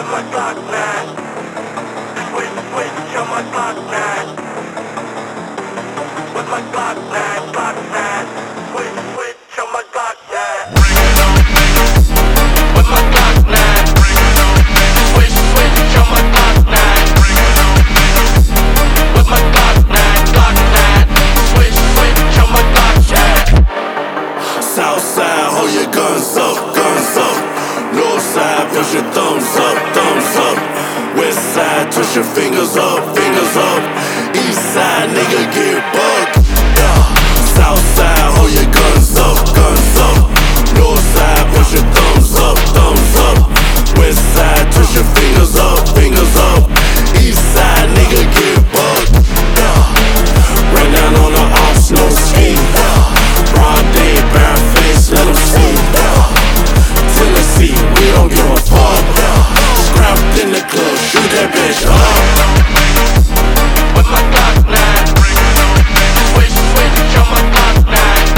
my Glock 9. Switch on my Glock 9. With my Glock 9, Glock 9. Switch on my Glock 9. With my Glock 9. Switch on my Glock 9. With my Glock 9, Glock 9. Switch on my Glock 9. Southside, hold your guns up, guns up. Northside, push your thumbs up, thumbs up. Westside, twist your fingers up, fingers up. Eastside, nigga, get bugged. Southside, hold your guns up, guns up. Northside, push your thumbs up, thumbs up. Westside, twist your fingers up, fingers up. Eastside, nigga, get bugged. Run down on the ops, no scheme. Broad day, bare face, let 'em see. Tennessee, we don't give a fuck. Scrapped in the club, shoot that bitch up. With my Glock 9. Switch on my Glock 9.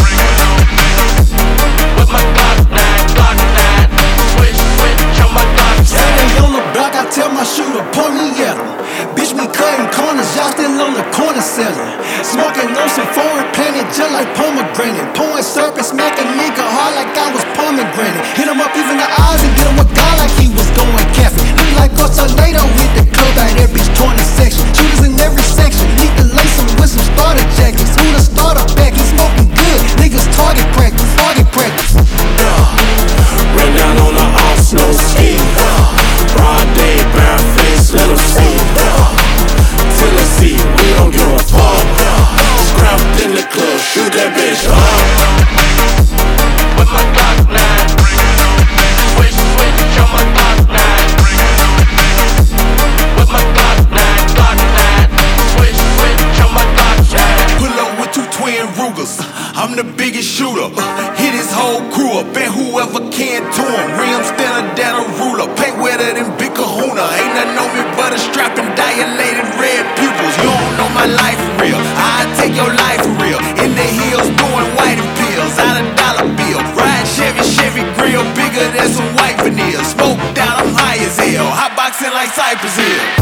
With my Glock 9, Glock 9. Switch on my Glock 9. Standing on the block, I tell my shooter, point me at him. Bitch, me cutting corners, y'all still on the corner selling. Smoking on some foreign planet, just like pomegranate. Pouring serpent, smacking nigga hard like I was pomegranate. Hit him up even the eyes and get him a guy like he was going Catholic. Look like a tornado hit the club, out that bitch torn in section. Shooters in every section, need to lace him with some starter jackets. Who the starter back? He smoking good, niggas target practice, target practice. Run down on the ops, no scheme. Broad day, bare face, let 'em see. Tennessee, we don't give a fuck. Scrapped in the club, shoot that bitch up. With my Glock 9. Switch on my Glock 9. With my Glock 9, Glock 9. Switch on my Glock 9. Pull up with two twin Rugers, I'm the biggest shooter. Hit his whole crew up and whoever can to him. Rims thinner than a ruler, paint wetter than Big Kahuna. Ain't nothing on me but a strap and dilated red pupils. You don't know my life for real, I take your life for real. In the hills doing white and pills, out a dollar bill. Ride Chevy grill, bigger than some white veneers. Smoked out, I'm high as hell, hot boxing like Cypress Hill.